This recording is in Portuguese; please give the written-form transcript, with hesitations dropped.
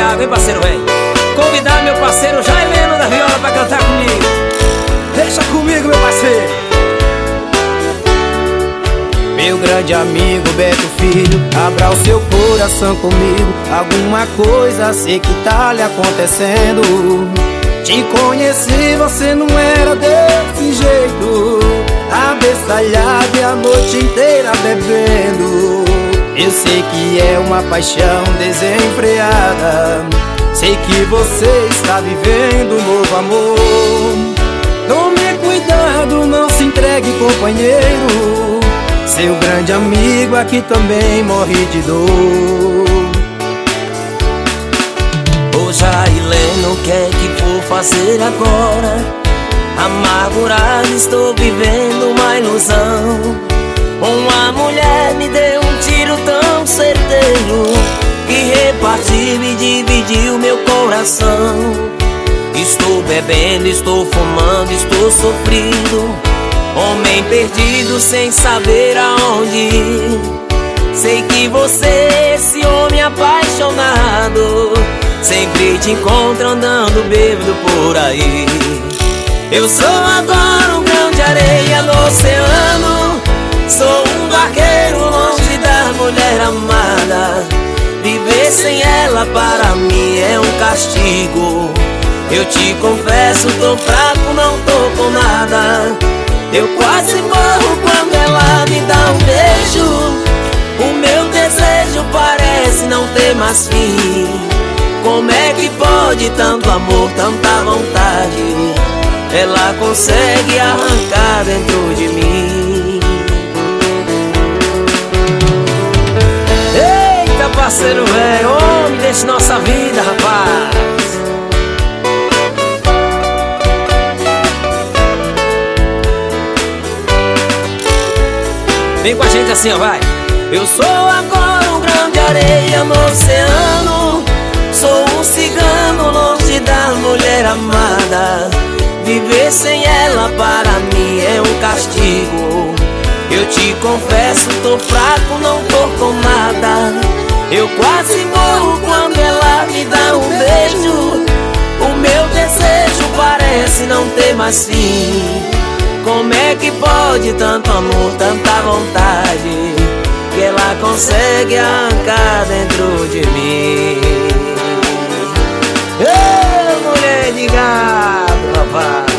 água, hein, parceiro, velho? Convidar meu parceiro Jaileno da viola pra cantar comigo. Deixa comigo, meu parceiro. Meu grande amigo Beto Filho, abra o seu coração comigo. Alguma coisa sei que tá lhe acontecendo. Te conheci, você não era desse jeito, abestalhado e a noite inteira bebendo. Eu sei que é uma paixão desenfreada, sei que você está vivendo um novo amor. Tome cuidado, não se entregue, companheiro. Seu grande amigo aqui também morre de dor. Ô Jaileno, o que é que vou fazer agora? Amargurado estou vivendo uma ilusão. Uma mulher me deu um tiro tão certeiro que repartiu e dividiu meu coração. Estou bebendo, estou fumando, estou sofrido, homem perdido sem saber aonde ir. Sei que você, esse homem apaixonado, sempre te encontra andando bêbado por aí. Eu sou agora um grão de areia no oceano, sou um vaqueiro longe da mulher amada. Viver sem ela para mim é um castigo. Eu te confesso, tô fraco, não tô com nada. Eu quase morro quando ela me dá um beijo. O meu desejo parece não ter mais fim. Como é que pode tanto amor, tanta vontade? Ela consegue arrancar dentro de mim. Eita, parceiro velho, homem, deixa nossa vida, rapaz. Vem com a gente assim, ó, vai. Eu sou agora um grão de areia no oceano, sou um cigano longe da mulher amada. Viver sem ela para mim é um castigo. Eu te confesso, tô fraco, não tô com nada. Eu quase morro quando ela me dá um beijo. O meu desejo parece não ter mais fim. Como é que pode tanto amor, tanta vontade, que ela consegue arrancar dentro de mim? Ei, mulher de gado, rapaz.